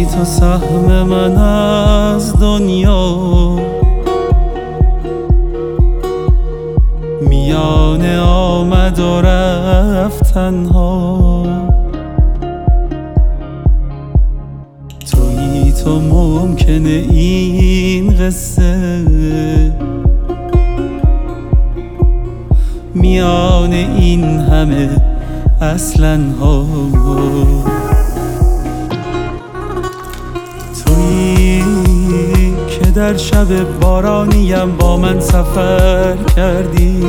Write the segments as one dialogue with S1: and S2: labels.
S1: تو سهم من از دنیا، میان آمد و رفتن ها. تویی تو ممکنه این قصه میان این همه اصلا ها. تویی که در شب بارانیم با من سفر کردی،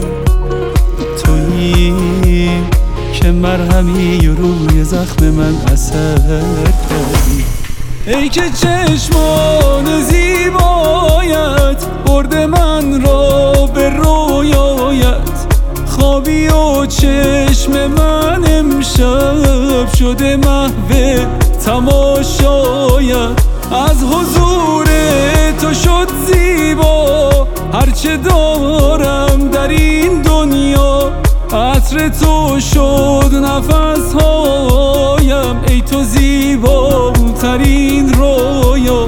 S1: تویی که مرهمی روی زخم من اثر کردی. ای که چشمان زیبایت برده من را به رویایت، خوابی و چشم من امشب شده محو تماشایت. از حضور تو شد زیبا هرچه دارم در این دنیا، عطر تو شد نفس هایم، ای تو زیباترین رویا.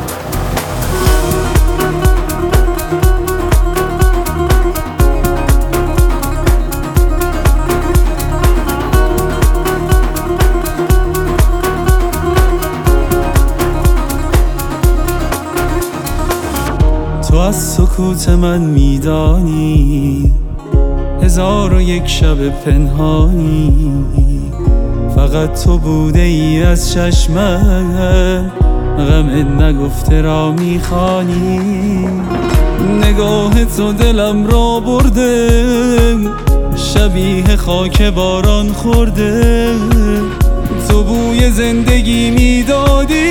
S1: تو از سکوت من میدانی 1001 شب پنهانی، فقط تو بوده ای از چشمم، غم نگفته را میخوانی. نگاه تو دلم را برده، شبیه خاک باران خورده. تو بوی زندگی میدادی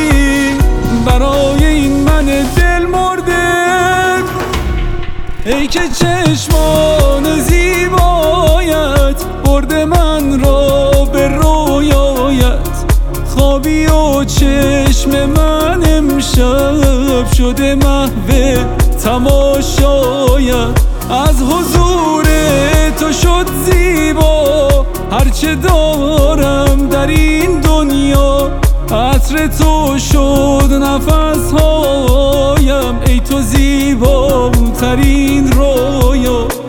S1: برای این من دل مرده. ای که چشمان زیبایت برده من را به رویایت، خوابی و چشم من امشب شده محو تماشایت. از حضور تو شد زیبا هرچه دارم در این دنیا، عطر تو شد نفس هایم، ای تو زیباترین رویا.